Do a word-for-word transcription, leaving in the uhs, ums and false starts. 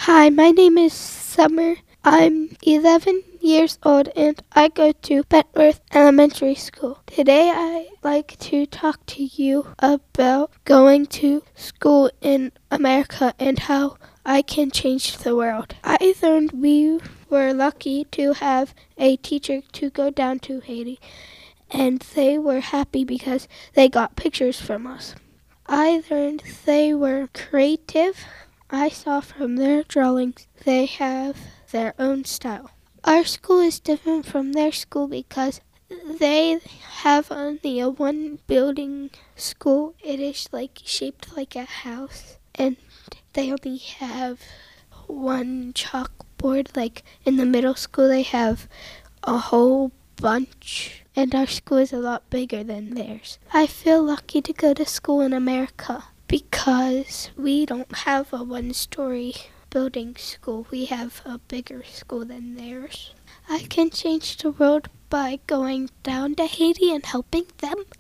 Hi, my name is Summer. I'm eleven years old and I go to Petworth Elementary School. Today I'd like to talk to you about going to school in America and how I can change the world. I learned we were lucky to have a teacher to go down to Haiti, and they were happy because they got pictures from us. I learned they were creative. I saw from their drawings they have their own style. Our school is different from their school because they have only a one building school. It is like shaped like a house, and they only have one chalkboard. Like in the middle school they have a whole bunch, and our school is a lot bigger than theirs. I feel lucky to go to school in America because we don't have a one-story building school. We have a bigger school than theirs. I can change the world by going down to Haiti and helping them.